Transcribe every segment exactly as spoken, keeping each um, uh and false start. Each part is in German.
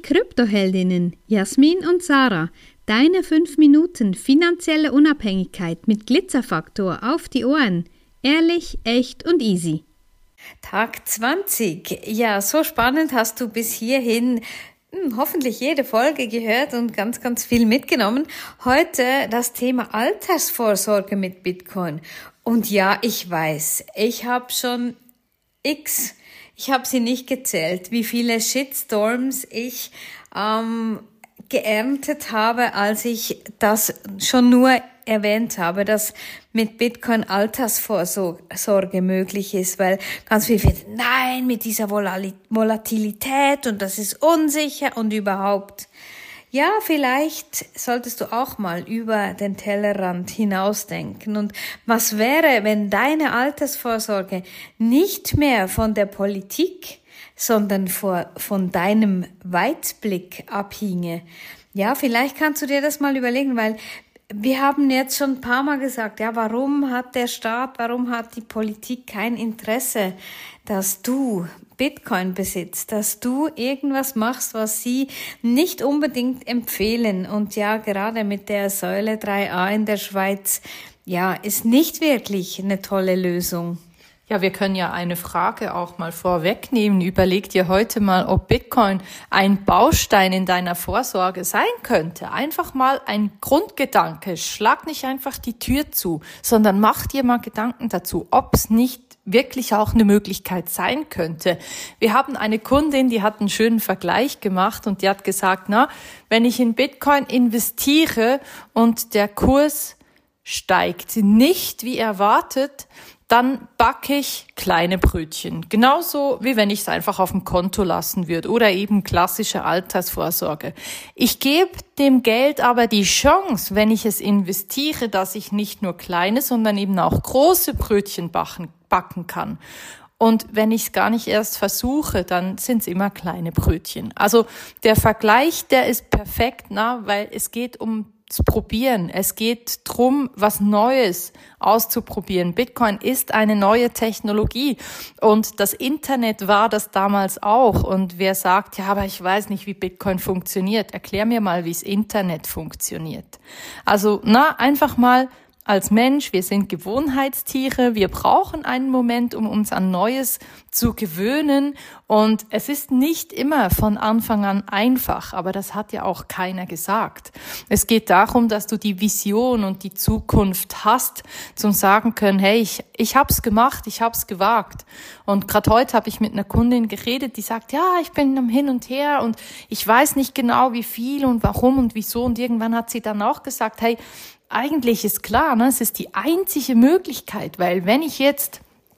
Kryptoheldinnen Jasmin und Sarah. Deine fünf Minuten finanzielle Unabhängigkeit mit Glitzerfaktor auf die Ohren. Ehrlich, echt und easy. Tag zwanzig. Ja, so spannend, hast du bis hierhin hm, hoffentlich jede Folge gehört und ganz, ganz viel mitgenommen. Heute das Thema Altersvorsorge mit Bitcoin. Und ja, ich weiß, ich habe schon x, ich habe sie nicht gezählt, wie viele Shitstorms ich ähm, geerntet habe, als ich das schon nur erwähnt habe, dass mit Bitcoin Altersvorsorge möglich ist, weil ganz viele finden, nein, mit dieser Volatilität und das ist unsicher und überhaupt. Ja, vielleicht solltest du auch mal über den Tellerrand hinausdenken. Und was wäre, wenn deine Altersvorsorge nicht mehr von der Politik, sondern von deinem Weitblick abhinge? Ja, vielleicht kannst du dir das mal überlegen, weil wir haben jetzt schon ein paar Mal gesagt, ja, warum hat der Staat, warum hat die Politik kein Interesse, dass du Bitcoin besitzt, dass du irgendwas machst, was sie nicht unbedingt empfehlen. Und ja, gerade mit der Säule drei a in der Schweiz, ja, ist nicht wirklich eine tolle Lösung. Ja, wir können ja eine Frage auch mal vorwegnehmen. Überleg dir heute mal, ob Bitcoin ein Baustein in deiner Vorsorge sein könnte. Einfach mal ein Grundgedanke. Schlag nicht einfach die Tür zu, sondern mach dir mal Gedanken dazu, ob es nicht wirklich auch eine Möglichkeit sein könnte. Wir haben eine Kundin, die hat einen schönen Vergleich gemacht und die hat gesagt, na, wenn ich in Bitcoin investiere und der Kurs steigt nicht wie erwartet, dann backe ich kleine Brötchen. Genauso wie wenn ich es einfach auf dem Konto lassen würde oder eben klassische Altersvorsorge. Ich gebe dem Geld aber die Chance, wenn ich es investiere, dass ich nicht nur kleine, sondern eben auch große Brötchen backen, backen kann. Und wenn ich es gar nicht erst versuche, dann sind es immer kleine Brötchen. Also der Vergleich, der ist perfekt, na, weil es geht um zu probieren. Es geht drum, was Neues auszuprobieren. Bitcoin ist eine neue Technologie und das Internet war das damals auch. Und wer sagt, ja, aber ich weiß nicht, wie Bitcoin funktioniert, erklär mir mal, wie das Internet funktioniert. Also, na, einfach mal als Mensch, wir sind Gewohnheitstiere, wir brauchen einen Moment, um uns an Neues zu gewöhnen und es ist nicht immer von Anfang an einfach, aber das hat ja auch keiner gesagt. Es geht darum, dass du die Vision und die Zukunft hast, zum sagen können, hey, ich ich hab's gemacht, ich hab's gewagt. Und gerade heute habe ich mit einer Kundin geredet, die sagt, ja, ich bin am Hin und Her und ich weiß nicht genau, wie viel und warum und wieso und irgendwann hat sie dann auch gesagt, hey, eigentlich ist klar, ne, es ist die einzige Möglichkeit, weil wenn ich jetzt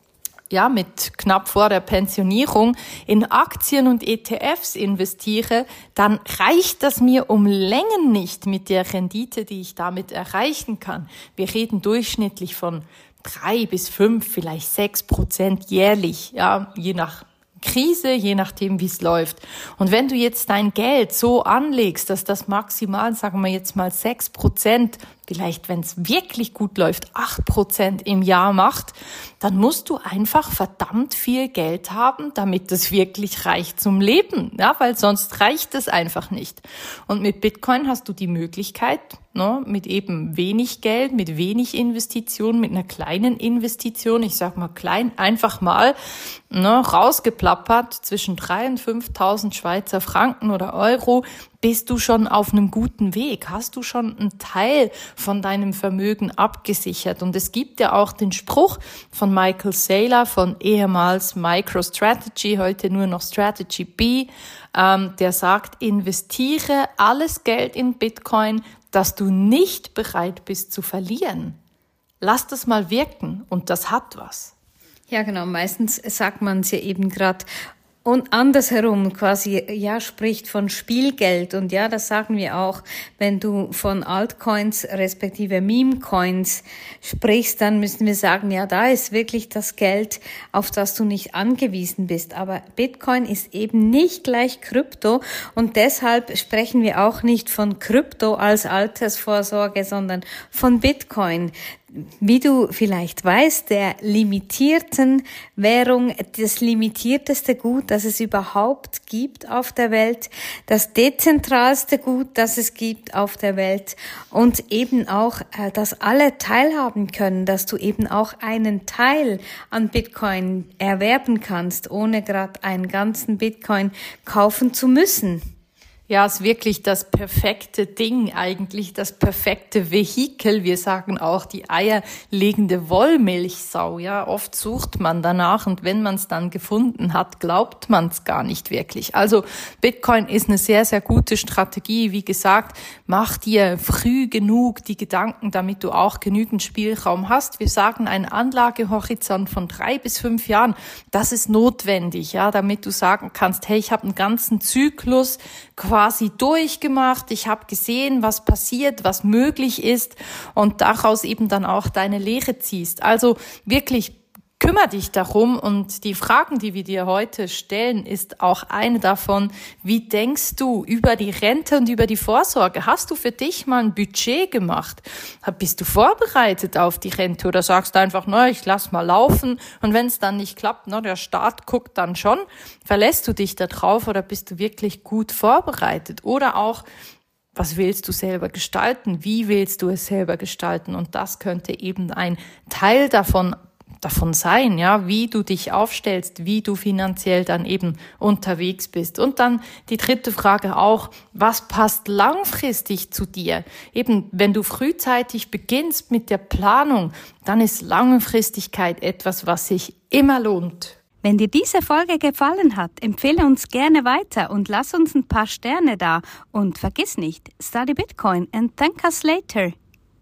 ja mit knapp vor der Pensionierung in Aktien und E T Fs investiere, dann reicht das mir um Längen nicht mit der Rendite, die ich damit erreichen kann. Wir reden durchschnittlich von drei bis fünf, vielleicht sechs Prozent jährlich, ja, je nach Krise, je nachdem, wie es läuft. Und wenn du jetzt dein Geld so anlegst, dass das maximal, sagen wir jetzt mal sechs Prozent, vielleicht, wenn es wirklich gut läuft, acht Prozent im Jahr macht, dann musst du einfach verdammt viel Geld haben, damit es wirklich reicht zum Leben, ja, weil sonst reicht es einfach nicht. Und mit Bitcoin hast du die Möglichkeit, ne, mit eben wenig Geld, mit wenig Investition, mit einer kleinen Investition, ich sag mal klein, einfach mal ne, rausgeplappert zwischen drei und fünftausend Schweizer Franken oder Euro, bist du schon auf einem guten Weg? Hast du schon einen Teil von deinem Vermögen abgesichert? Und es gibt ja auch den Spruch von Michael Saylor von ehemals MicroStrategy, heute nur noch Strategy B, ähm, der sagt, investiere alles Geld in Bitcoin, das du nicht bereit bist zu verlieren. Lass das mal wirken und das hat was. Ja, genau. Meistens sagt man es ja eben gerade und andersherum quasi, ja, spricht von Spielgeld. Und ja, das sagen wir auch, wenn du von Altcoins respektive Meme-Coins sprichst, dann müssen wir sagen, ja, da ist wirklich das Geld, auf das du nicht angewiesen bist. Aber Bitcoin ist eben nicht gleich Krypto und deshalb sprechen wir auch nicht von Krypto als Altersvorsorge, sondern von Bitcoin. wie du vielleicht weißt, der limitierten Währung, das limitierteste Gut, das es überhaupt gibt auf der Welt, das dezentralste Gut, das es gibt auf der Welt und eben auch, dass alle teilhaben können, dass du eben auch einen Teil an Bitcoin erwerben kannst, ohne gerade einen ganzen Bitcoin kaufen zu müssen. Ja, ist wirklich das perfekte Ding eigentlich, das perfekte Vehikel. Wir sagen auch die eierlegende Wollmilchsau. Ja, oft sucht man danach und wenn man es dann gefunden hat, glaubt man es gar nicht wirklich. Also Bitcoin ist eine sehr, sehr gute Strategie. Wie gesagt, mach dir früh genug die Gedanken, damit du auch genügend Spielraum hast. Wir sagen, ein Anlagehorizont von drei bis fünf Jahren, das ist notwendig, ja, damit du sagen kannst, hey, ich habe einen ganzen Zyklus quasi durchgemacht, ich habe gesehen, was passiert, was möglich ist und daraus eben dann auch deine Lehre ziehst. Also wirklich kümmere dich darum und die Fragen, die wir dir heute stellen, ist auch eine davon, wie denkst du über die Rente und über die Vorsorge? Hast du für dich mal ein Budget gemacht? Bist du vorbereitet auf die Rente oder sagst du einfach, na, ich lass mal laufen und wenn es dann nicht klappt, na, der Staat guckt dann schon, verlässt du dich da drauf oder bist du wirklich gut vorbereitet? Oder auch, was willst du selber gestalten? Wie willst du es selber gestalten? Und das könnte eben ein Teil davon davon sein, ja, wie du dich aufstellst, wie du finanziell dann eben unterwegs bist. Und dann die dritte Frage auch, was passt langfristig zu dir? Eben, wenn du frühzeitig beginnst mit der Planung, dann ist Langfristigkeit etwas, was sich immer lohnt. Wenn dir diese Folge gefallen hat, empfehle uns gerne weiter und lass uns ein paar Sterne da. Und vergiss nicht, study Bitcoin and thank us later.